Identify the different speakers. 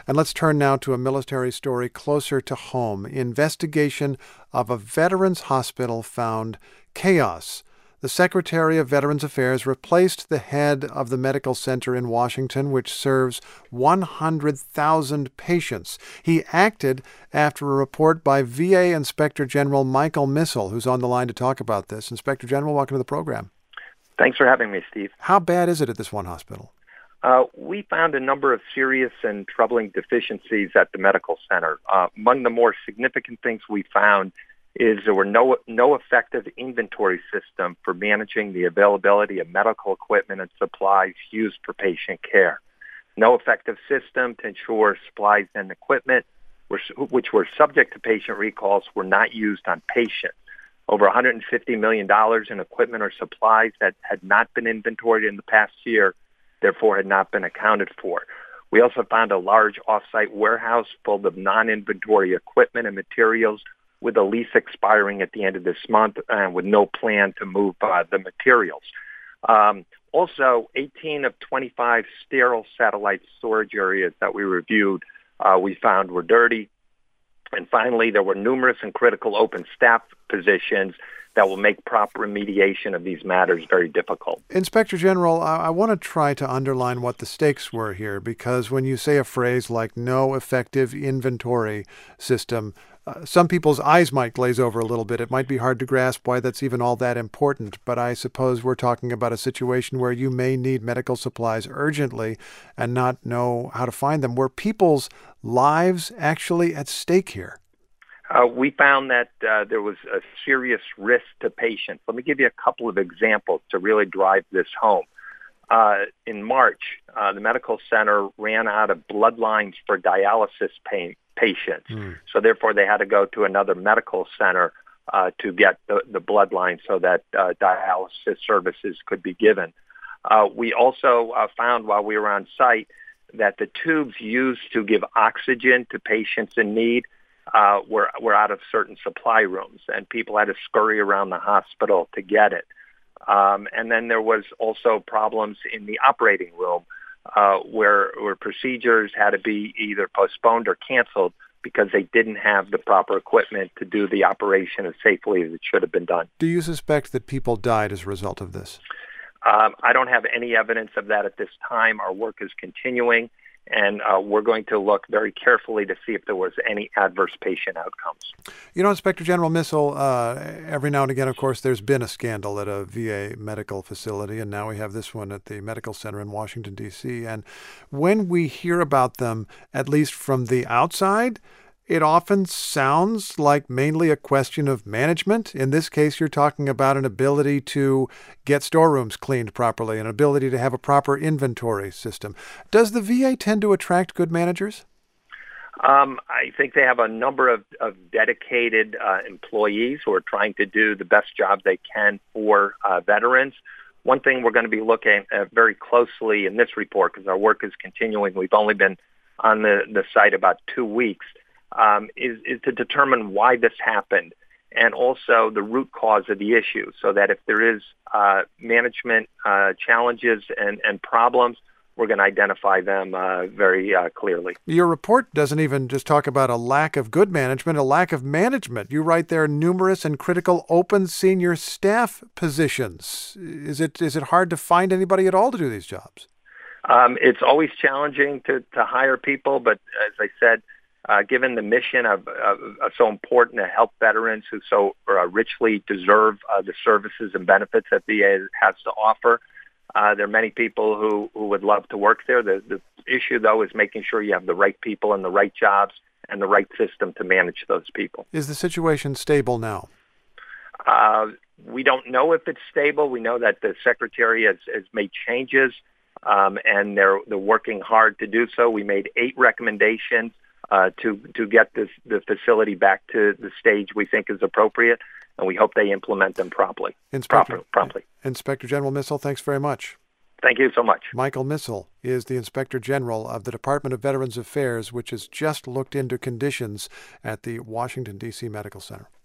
Speaker 1: And let's turn now to a military story closer to home. Investigation of a veterans hospital found chaos. The Secretary of Veterans Affairs replaced the head of the medical center in Washington, which serves 100,000 patients. He acted after a report by VA Inspector General Michael Missel, who's on the line to talk about this. Inspector General, welcome to the program.
Speaker 2: Thanks for having me, Steve.
Speaker 1: How bad is it at this one hospital?
Speaker 2: We found a number of serious and troubling deficiencies at the medical center. Among the more significant things we found is there were no effective inventory system for managing the availability of medical equipment and supplies used for patient care. No effective system to ensure supplies and equipment, which were subject to patient recalls, were not used on patients. Over $150 million in equipment or supplies that had not been inventoried in the past year, therefore had not been accounted for. We also found a large off-site warehouse full of non-inventory equipment and materials with a lease expiring at the end of this month and with no plan to move the materials. Also, 18 of 25 sterile satellite storage areas that we reviewed we found were dirty. And finally, there were numerous and critical open staff positions that will make proper remediation of these matters very difficult.
Speaker 1: Inspector General, I want to try to underline what the stakes were here, because when you say a phrase like no effective inventory system, some people's eyes might glaze over a little bit. It might be hard to grasp why that's even all that important, but I suppose we're talking about a situation where you may need medical supplies urgently and not know how to find them. Were people's lives actually at stake here?
Speaker 2: We found that there was a serious risk to patients. Let me give you a couple of examples to really drive this home. In March, the medical center ran out of bloodlines for dialysis patients. So therefore, they had to go to another medical center to get the bloodline so that dialysis services could be given. We also found while we were on site that the tubes used to give oxygen to patients in need were out of certain supply rooms, and people had to scurry around the hospital to get it. And then there was also problems in the operating room where procedures had to be either postponed or canceled because they didn't have the proper equipment to do the operation as safely as it should have been done.
Speaker 1: Do you suspect that people died as a result of this?
Speaker 2: I don't have any evidence of that at this time. Our work is continuing, and we're going to look very carefully to see if there was any adverse patient outcomes.
Speaker 1: You know, Inspector General Missel, every now and again, of course, there's been a scandal at a VA medical facility, and now we have this one at the medical center in Washington, D.C. And when we hear about them, at least from the outside, it often sounds like mainly a question of management. In this case, you're talking about an ability to get storerooms cleaned properly, an ability to have a proper inventory system. Does the VA tend to attract good managers?
Speaker 2: I think they have a number of dedicated employees who are trying to do the best job they can for veterans. One thing we're going to be looking at very closely in this report, because our work is continuing, we've only been on the site about 2 weeks, is to determine why this happened and also the root cause of the issue, so that if there is management challenges and problems, we're going to identify them very clearly.
Speaker 1: Your report doesn't even just talk about a lack of good management, a lack of management. You write there numerous and critical open senior staff positions. Is it hard to find anybody at all to do these jobs?
Speaker 2: It's always challenging to hire people, but as I said, given the mission of so important to help veterans who so richly deserve the services and benefits that VA has to offer, there are many people who would love to work there. The issue, though, is making sure you have the right people in the right jobs and the right system to manage those people.
Speaker 1: Is the situation stable now?
Speaker 2: We don't know if it's stable. We know that the Secretary has made changes, and they're working hard to do so. We made 8 recommendations to get the facility back to the stage we think is appropriate, and we hope they implement them promptly.
Speaker 1: Inspector General Missel, thanks very much.
Speaker 2: Thank you so much.
Speaker 1: Michael Missel is the Inspector General of the Department of Veterans Affairs, which has just looked into conditions at the Washington, D.C. Medical Center.